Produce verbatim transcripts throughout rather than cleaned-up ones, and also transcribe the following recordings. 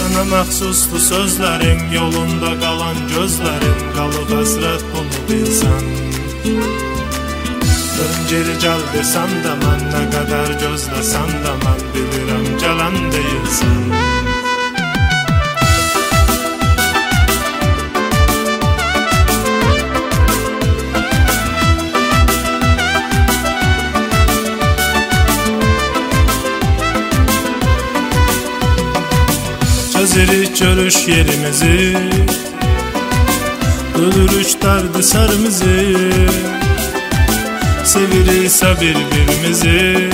Sana məxsusdur sözlərim, yolunda qalan gözlərim, qalıb həsrət bunu bilsən. Dön geri gəl desən də mən, nə qədər gözləsən də mən, bilirəm gələn deyilsən. Gezirik görüş yerimizi, ölürük dərdi sərimizi, seviriksə bir-birimizi,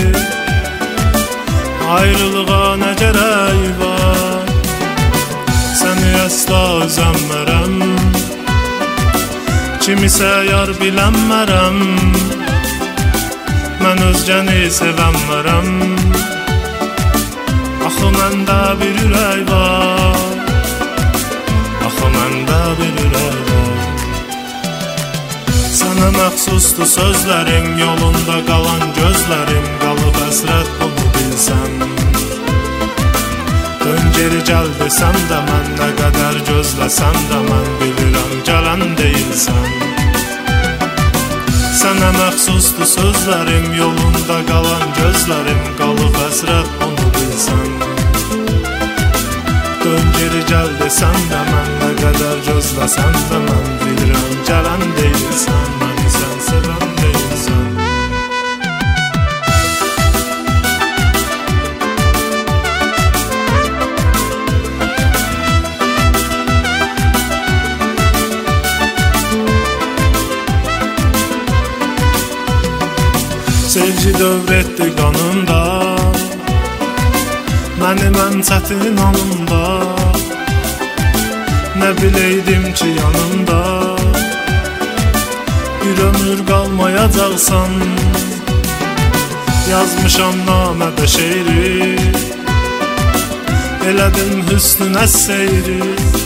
ayrılığa nə gərək var? Səni əsla özənmərəm, kimisə yar bilənmərəm, mən özgəni sevənmərəm. Axı məndə bir ürək var, axı məndə bir ürək var. Sənə məxsusdur sözlərim, yolunda qalan gözlərim, qalıb həsrət bunu bilsən. Dön geri gəl desəm də mən, nə qədər gözləsəm də mən, bilirəm gələn deyilsən. Sənə məxsusdur sözlərim, yolunda qalan gözlərim, qalıb həsrət bunu bilsən. Dön geri gəl desəm də mən, nə qədər gözləsəm də mən, bilirəm gələn deyilsən, məni sən sevən deyilsən. Sevgi dövr etdi qanımda, məni mən çətin anımda, nə biləydim ki yanımda, bir ömür qalmayacaqsan. Yazmışam namədə şeiri, elədim hüsnünə seyri,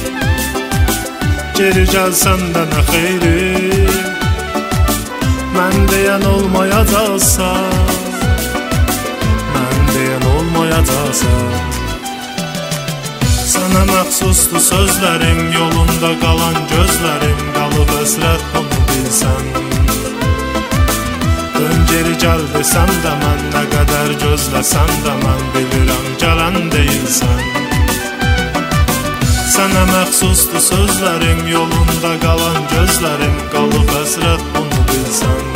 geri gəlsən də nə xeyri, mən deyən olmayacaqsa, mən deyən olmayacaqsa. Sənə məxsusdur sözlərim, yolunda qalan gözlərim, qalıb həsrət bunu bilsən. Dön geri gəl desəm də mən, nə qədər gözləsəm də mən, bilirəm gələn deyilsən. Sənə məxsusdur sözlərim, yolunda qalan gözlərim, qalıb həsrət bunu bilsən.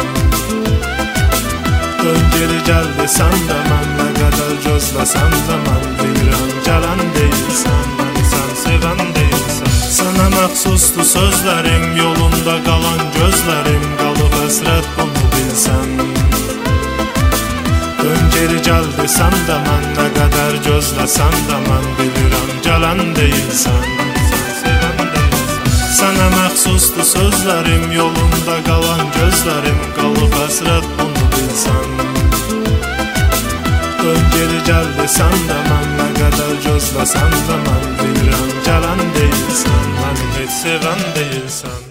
Dön geri gəl desəm də mən, nə qədər gözləsəm də mən, bilirəm gələn deyilsən, məni sən sevən deyilsən. Sənə məxsusdur sözlərim, yolunda qalan gözlərim, qalıb həsrət bunu bilsən. Dön geri gəl desəm də mən, nə qədər gözləsəm də mən, bilirəm gələn deyilsən, məni sən sevən deyilsən. Sənə məxsusdur sözlərim, yolunda qalan gözlərim, qalıb həsrət bunu bilsən. Dön geri gəl desəm də mən, nə qədər gözləsəm də mən, bilirəm gələn deyilsən, məni heç sevən deyilsən.